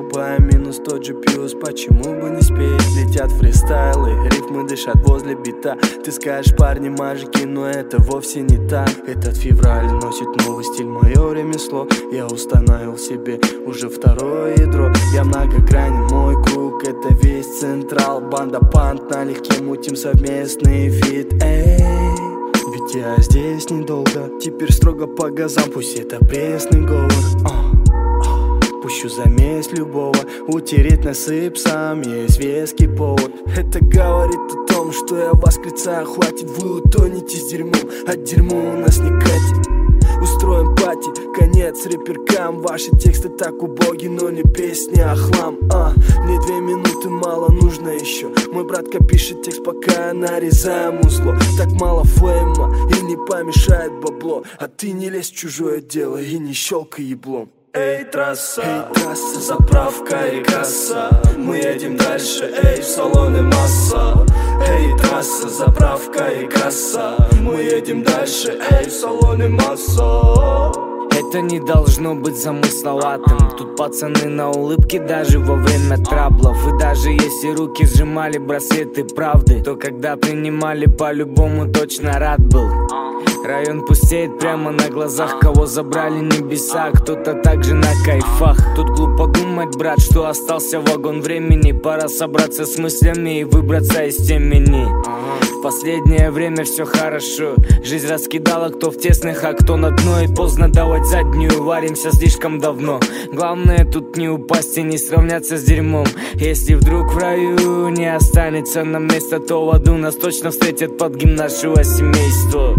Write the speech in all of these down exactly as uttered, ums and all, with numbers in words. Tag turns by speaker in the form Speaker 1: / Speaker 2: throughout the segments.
Speaker 1: покупаем минус тот же плюс. Почему бы не спеть? Летят фристайлы, рифмы дышат возле бита. Ты скажешь, парни мажики, но это вовсе не так. Этот февраль носит новый стиль, мое ремесло. Я установил себе уже второе ядро. Я многогранен, мой круг это весь централ. Банда пант налегке, мутим совместный фит. Эй, ведь я здесь недолго. Теперь строго по газам, пусть это пресный говор. Пущу замесь любого, утереть насыпь сам, есть веский повод. Это говорит о том, что я восклицаю, хватит, вы утонете с дерьмом, а дерьмо у нас не катит. Устроим пати, конец рэперкам. Ваши тексты так убоги, но не песни, а хлам. а, Мне две минуты мало, нужно еще. Мой братка пишет текст, пока я нарезаю музло. Так мало флейма и не помешает бабло. А ты не лезь в чужое дело и не щелкай еблом.
Speaker 2: Эй, трасса, эй, трасса, заправка и касса. Мы едем дальше, эй, в салоне масса. Эй, трасса, заправка и касса. Мы едем дальше, эй, в салоне масса.
Speaker 3: Это не должно быть замысловатым. Тут пацаны на улыбке даже во время траблов. И даже если руки сжимали браслеты правды, то когда принимали, по-любому точно рад был. Район пустеет прямо на глазах. Кого забрали небеса, кто-то также на кайфах. Тут глупо думать, брат, что остался вагон времени. Пора собраться с мыслями и выбраться из темени. В последнее время все хорошо. Жизнь раскидала, кто в тесных, а кто на дно. И поздно давать заднюю, варимся слишком давно. Главное тут не упасть и не сравняться с дерьмом. Если вдруг в раю не останется нам места, то в аду нас точно встретят под гимн нашего семейства.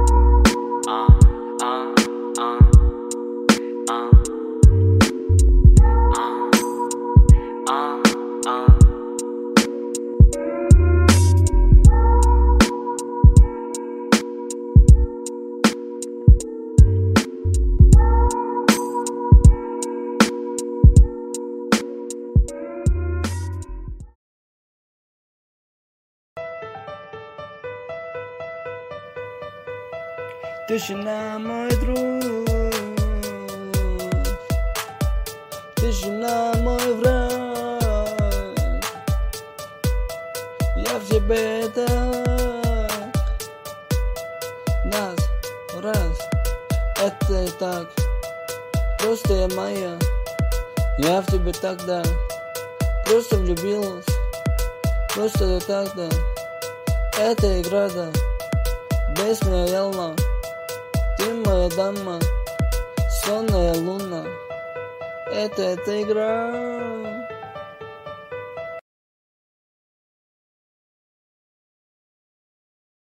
Speaker 1: Тишина, мой друг, тишина, мой враг. Я в тебе так, раз, раз, это и так, просто я моя. Я в тебе тогда, просто влюбилась, просто я тогда. Это игра, да, без меня ялма. Ты моя дама, сонная луна. Это эта игра.